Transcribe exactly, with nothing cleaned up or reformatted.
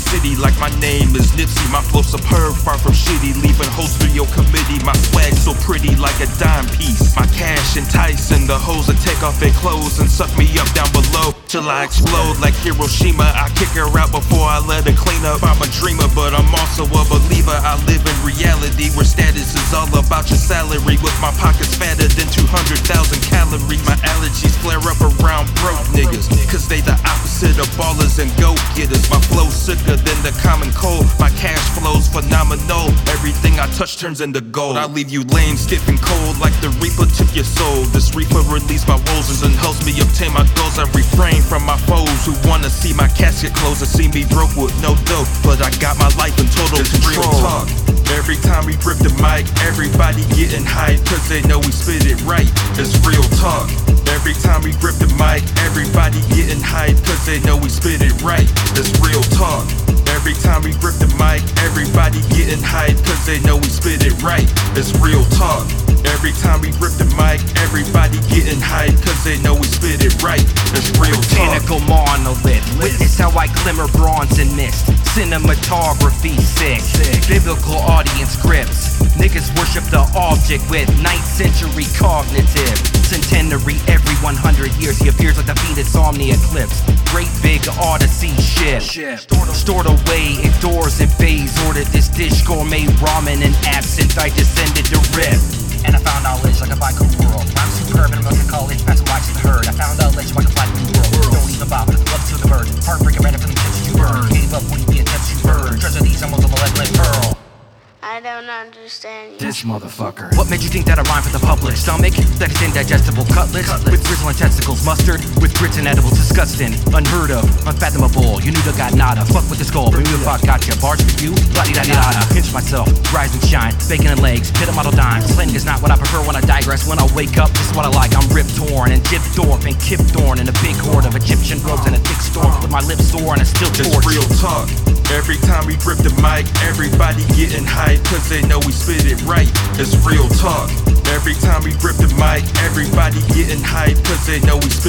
city like my name is Nipsey. My flow superb, far from shitty, leaving hoes for your committee. My swag so pretty like a dime piece. My cash enticing, the hoes that take off their clothes and suck me up down below till I explode like Hiroshima. I kick her out before I let her clean up. I'm a dreamer, but I'm also a believer. I live in reality where status is all about your salary, with my pockets fatter than two hundred thousand calories. My allergies flare up around broke niggas, cause they the opposite of ballers and go-getters. My flow's sicker than the common cold. My cash flow's phenomenal. Everything I touch turns into gold. I leave you lame, stiff and cold like the reaper took your soul. This reaper release my roses and helps me obtain my goals. I refrain from my foes who wanna see my casket close and see me broke with no dough, but I got my life in total control. Real talk. Every time we grip the mic, everybody getting hype, cause they know we spit it right. It's real talk. Every time we grip the mic, everybody getting hype, cause they know we spit it right. It's real talk. Every time we grip the mic, everybody getting hype, cause they know we spit it right. It's real talk. Every time we grip the mic, everybody getting hype, cause they know we spit it right. It's real talk. Botanical monolith, witness how I glimmer bronze and mist. Cinematography sick, biblical audience grips. Niggas worship the object with ninth century cognitive. Centenary every one hundred years, he appears like the Phoenix Omni eclipse. Great big odyssey ship, stored away indoors in bays. Ordered this dish, gourmet ramen and absinthe, I descended to rip. And I found knowledge like a biker world. I'm superb and I'm looking college, passing watch the herd. I found knowledge like a flat new world. Don't even bother, love to the bird. Heartbreaking random from the tips you burn. Gave up, wouldn't be a tips you burn. Treasure these, I'm a molecular pearl. I don't understand you. This motherfucker. What made you think that I rhyme for the public? Stomach that is indigestible cutlets, cutlets. With grizzle and testicles, mustard with grits and edibles, disgusting, unheard of, unfathomable. You knew the got nada. Fuck with the skull. Remove if I got you. Bars for you. Bloody da da da. Pinch myself. Rise and shine. Bacon and legs. Hit a model dime. Slang is not what I prefer when I digress. When I wake up, this is what I like. I'm Rip Torn and Jip Thorpe and Kip Thorne and a big horde of Egyptian robes and a thick storm with my lips sore and a still torch. It's real talk. Every time we grip the mic, everybody getting hype, cause they know we spit it right. It's real talk. Every time we grip the mic, everybody getting hype, cause they know we